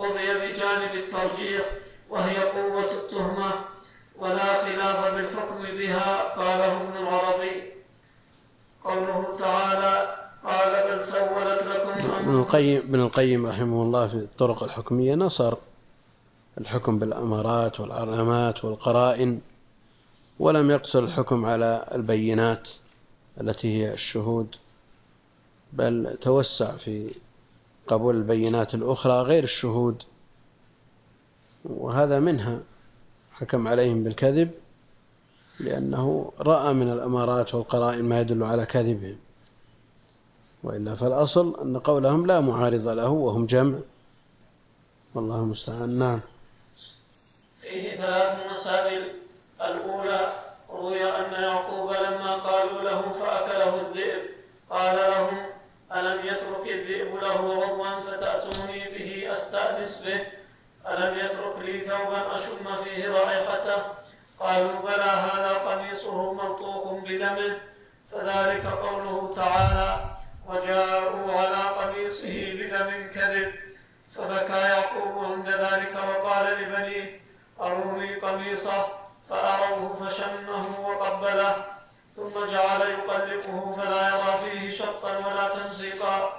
قضي بجانب الترجيح وهي قوة التهمة ولا خلاف بالحكم بها. قاله ابن العربي. قوله تعالى قال بل سولت لكم ابن القيم رحمه الله في الطرق الحكمية نصر الحكم بالأمارات والعلامات والقرائن، ولم يقصر الحكم على البينات التي هي الشهود، بل توسع في قبول البينات الأخرى غير الشهود، وهذا منها حكم عليهم بالكذب لأنه رأى من الأمارات والقرائن ما يدل على كذبهم، وإلا فالأصل أن قولهم لا معارض له وهم جمع، والله المستعان. نعم. فيه 3 مسائل. الأولى روي أن يعقوب لما قالوا له فأكله الذئب قال لهم ألم يترك الذئب له عضوا فتأتوني به أستأنس به؟ ألم يترك لي ثوبا أشم فيه رائحته؟ قالوا بلى هذا قميصه ملطوخ بدمه. فذلك قوله تعالى وجاءوا على قميصه بدم كذب. فبكى يعقوب عند ذلك وقال لبنيه أروني قميصه، فأروه فشمه وقبله، ثم جعل يقلبه فلا يرى فيه شطا ولا تمزيقا.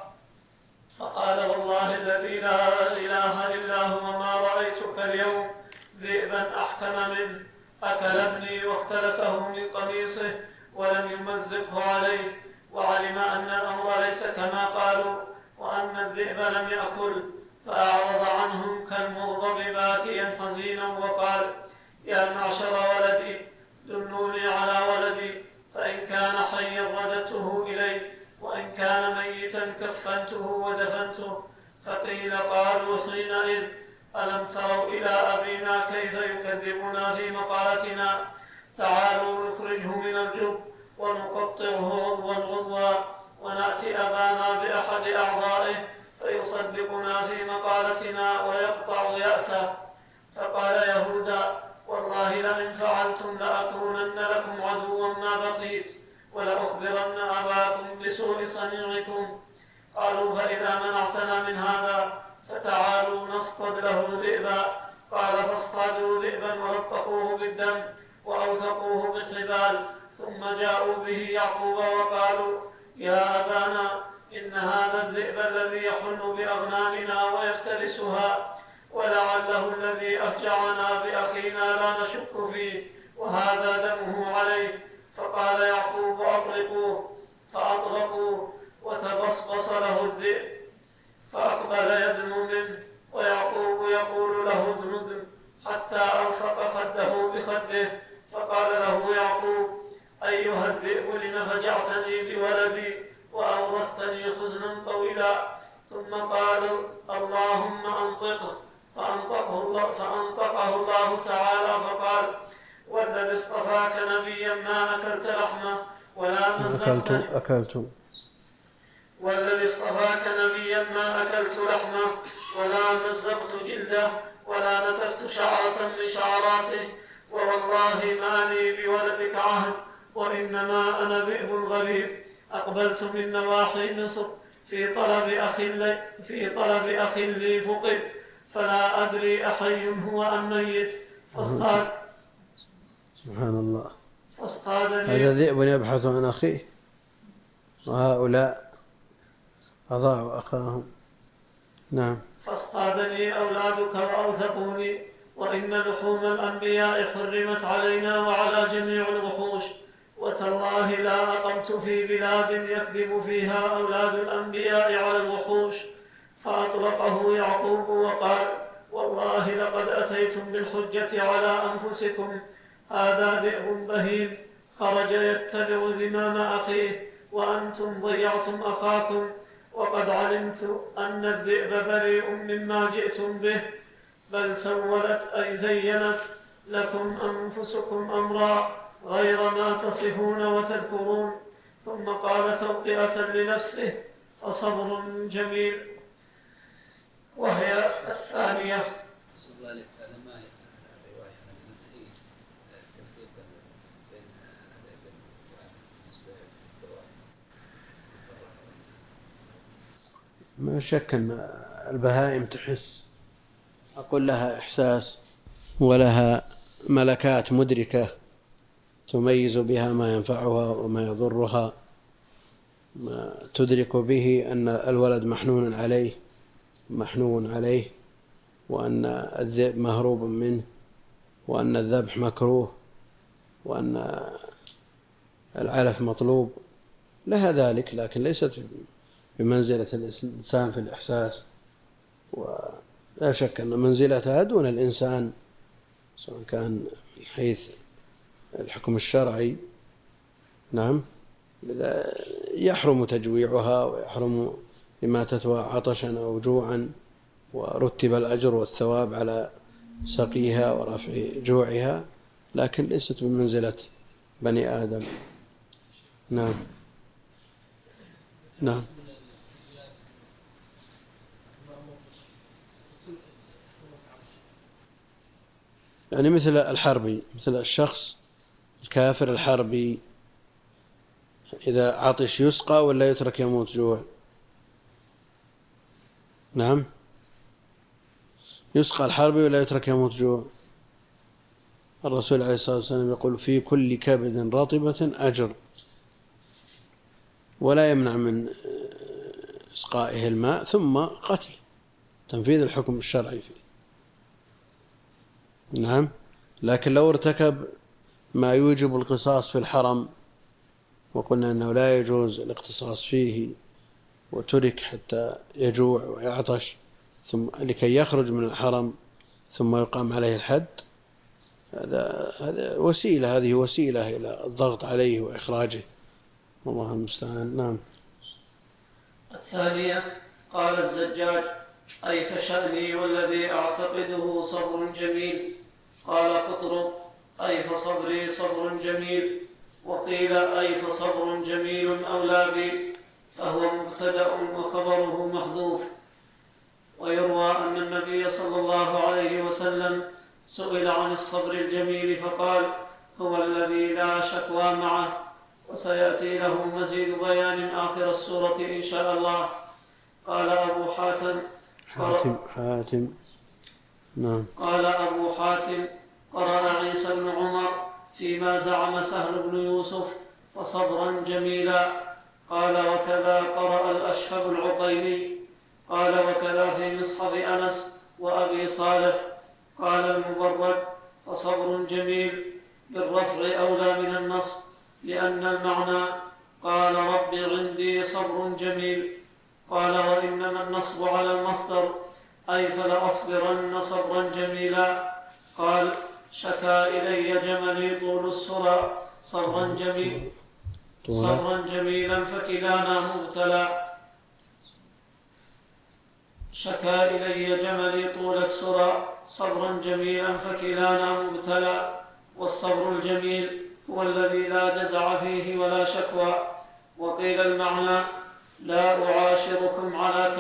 فقال والله الذي لا إله إلا هو ما رأيتك اليوم ذئبا أحكم منه، أكل ابني واختلسه من قميصه ولم يمزقه عليه، وعلم أن الأمر ليس كما قالوا وأن الذئب لم يأكل، فأعرض عنهم كالمغضب باكيا حزينا وقال يا معشر ولدي دلوني على ولدي، فإن كان حيا رددته إلي، وإن كان ميتا كفنته ودفنته. فقيل قالوا حينئذ ألم تروا إلى أبينا كيف يكذبنا في مقالتنا؟ تعالوا نخرجه من الجب ونقطعه عضوا ونأتي أبانا بأحد أعضائه فيصدقنا في مقالتنا ويقطع يأسه. فقال يهوذا والله لئن فعلتم لأكونن لكم عدوا ما بقيت ولأخبرن أباكم بسوء صنيعكم. قالوا فإذا منعتنا من هذا فتعالوا نصطد له ذئبا. قال فاصطادوا ذئبا ولطقوه بالدم وأوثقوه بالحبال، ثم جاءوا به يعقوب وقالوا يا أبانا إن هذا الذئب الذي يحل بأغنامنا ويفترسها، ولعله الذي أفجعنا بأخينا لا نشك فيه وهذا دمه عليه. فقال يعقوب أطلقوه، فأطلقوه وتبصبص له الذئب فأقبل يدنو منه، ويعقوب يقول له ادن حتى ألصق خده بخده. فقال له يعقوب أيها الذئب لم فجعتني بولدي وأورثتني حزنا طويلا؟ ثم قال اللهم أنطقه، فأنطقه الله تعالى فقال والذي اصطفاك نبيا ما أكلت لحمه ولا مزقت والذي اصطفاك نبيا ما أكلت لحمه ولا مزقت جلده ولا نتفت شعرة من شعراته، ووالله ما لي بولدك عهد، وإنما أنا ذئب غريب أقبلت من نواحي مصر في طلب أخ لي فقد، فلا أدري أحي هو أم ميت. سبحان الله. هذا ذئب يبحث عن أخيه وهؤلاء أضاعوا أخاهم. نعم. فاصطادني أولادك وأوثقوني، وإن لحوم الأنبياء حرمت علينا وعلى جميع الوحوش، وتالله لا أقمت في بلاد يكذب فيها أولاد الأنبياء على الوحوش. فأطلقه يعقوب وقال والله لقد أتيتم بالحجة على أنفسكم، هذا ذئب بهيم خرج يتبع ذمام أخيه وأنتم ضيعتم أخاكم، وقد علمت أن الذئب بريء مما جئتم به، بل سولت أي زينت لكم أنفسكم أمرا غير ما تصفون وتذكرون. ثم قال توطئة لنفسه فصبر جميل. وهي الثانية. ما شك أن البهائم تحس أقول لها إحساس ولها ملكات مدركة تميز بها ما ينفعها وما يضرها، ما تدرك به أن الولد محنون عليه وأن الذئب مهروب منه وأن الذبح مكروه وأن العلف مطلوب، لها ذلك، لكن ليست بمنزلة الإنسان في الإحساس، ولا شك أن منزلتها دون الإنسان، سواء كان من حيث الحكم الشرعي. نعم، يحرم تجويعها ويحرم إماتتها عطشا أو جوعا، ورتب الأجر والثواب على سقيها ورفع جوعها، لكن ليست بمنزلة بني آدم. نعم. نعم. يعني مثل الحربي، مثل الشخص الكافر الحربي إذا عطش يسقى ولا يترك يموت جوع؟ نعم، يسقى الحربي ولا يترك يموت جوع؟ الرسول عليه الصلاة والسلام يقول في كل كبد رطبة أجر، ولا يمنع من إسقائه الماء ثم قتل، تنفيذ الحكم الشرعي فيه. نعم، لكن لو ارتكب ما يوجب القصاص في الحرم وقلنا أنه لا يجوز الاقتصاص فيه وترك حتى يجوع ويعطش ثم لكي يخرج من الحرم ثم يقام عليه الحد، هذا وسيلة، هذه وسيلة إلى الضغط عليه وإخراجه، والله المستعان. نعم. الثانية قال الزجاج: أي فشأني والذي أعتقده صبر جميل. قال قطرب: أي فصبري صبر جميل. وقيل: أي فصبر جميل أولى بي، فهو مبتدأ وخبره محذوف. ويروى أن النبي صلى الله عليه وسلم سئل عن الصبر الجميل فقال: هو الذي لا شكوى معه. وسيأتي له مزيد بيان آخر السورة إن شاء الله. قال أبو حاتم نعم. قال أبو حاتم: قرأ عيسى بن عمر فيما زعم سهل بن يوسف فصبرا جميلا. قال: وكذا قرأ الأشهب العقيلي. قال: وكذا في مصحف أنس وأبي صالح. قال المبرد: فصبر جميل بالرفع أولى من النصب، لأن المعنى قال: رب عندي صبر جميل. قال: وإنما النصب على المصدر، أي فلأصبرن صبرا جميلا. قال: شكا إلي جملي طول السرى صبرا جميلا فكلانا مبتلى. شكا إلي جملي طول السرى صبرا جميلا فكلانا مبتلى. والصبر الجميل هو الذي لا جزع فيه ولا شكوى. وقيل المعنى: لا أعاشركم على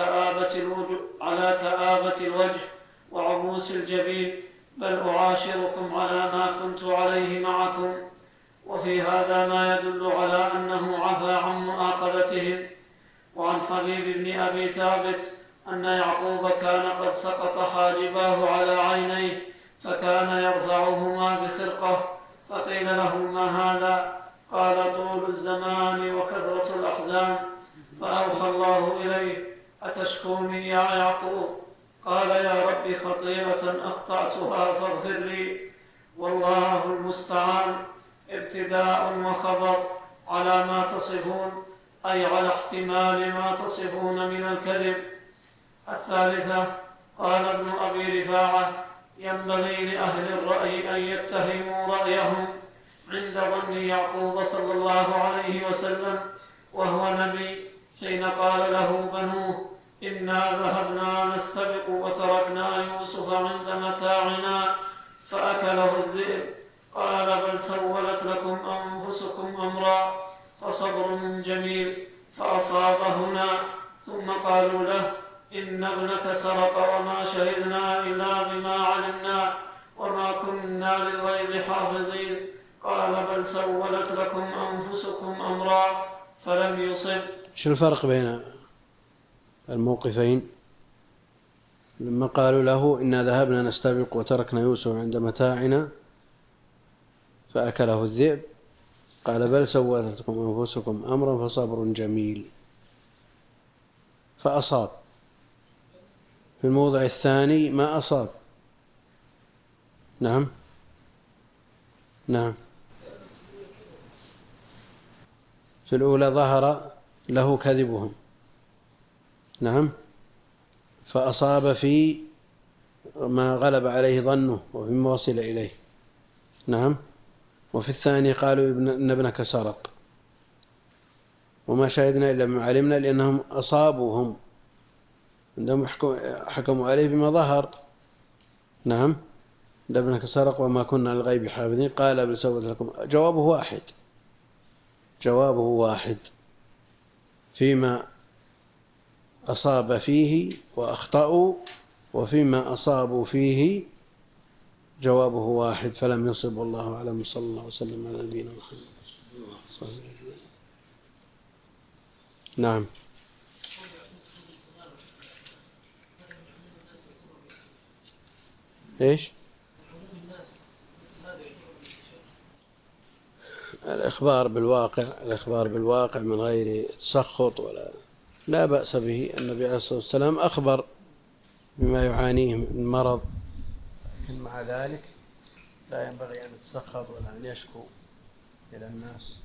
تآبة الوجه وعبوس الجبين، بل أعاشركم على ما كنت عليه معكم. وفي هذا ما يدل على أنه عفى عن مؤاخذتهم. وعن حبيب بن أبي ثابت أن يعقوب كان قد سقط حاجباه على عينيه فكان يرفعهما بخرقة، فقيل له: ما هذا؟ قال: طول الزمان وكثرة الأحزان. فأوحى الله إليه: أتشكوني يا يعقوب؟ قال: يا رب خطيئة أخطأتها فاغفر لي. والله المستعان. ابتداء وخبر على ما تصفون، أي على احتمال ما تصفون من الكذب. الثالثة قال ابن أبي رفاعة: ينبغي لأهل الرأي أن يتهموا رأيهم عند ظن يعقوب صلى الله عليه وسلم وهو نبي، حين قال له بنوه: إنا ذهبنا نستبق وتركنا يوسف عند متاعنا فأكله الذئب. قال: بل سولت لكم أنفسكم أمرا، فصبر جميل. فأصاب هنا. ثم قالوا له: إن ابنك سرق وما شهدنا إلا بما علمنا وما كنا للغيب حافظين. قال: بل سولت لكم أنفسكم أمرا فلم يصب. شو الفرق بين الموقفين؟ لما قالوا له إنا ذهبنا نستبق وتركنا يوسف عند متاعنا فأكله الذئب قال بل سولت لكم أنفسكم أمرا فصبر جميل، فأصاب. في الموضع الثاني ما أصاب. نعم في الأولى ظهر له كذبهم، نعم، فأصاب في ما غلب عليه ظنه وفيما وصل إليه، نعم. وفي الثاني قالوا إن ابنك سرق، وما شاهدنا إلا ما علمنا لأنهم أصابوهم عندهم حكموا عليه بما ظهر، نعم، إن ابنك سرق وما كنا للغيب حافظين. قال بل سولت لكم. جوابه واحد فيما أصاب فيه وأخطأوا، وفيما أصابوا فيه جوابه واحد فلم يصب. والله أعلم. صلى الله وسلم على نبينا محمد. نعم. إيش؟ الإخبار بالواقع من غير تسخط ولا لا بأس به. النبي عليه الصلاة والسلام أخبر بما يعانيه من مرض، لكن مع ذلك لا ينبغي أن يتسخط ولا أن يشكو إلى الناس.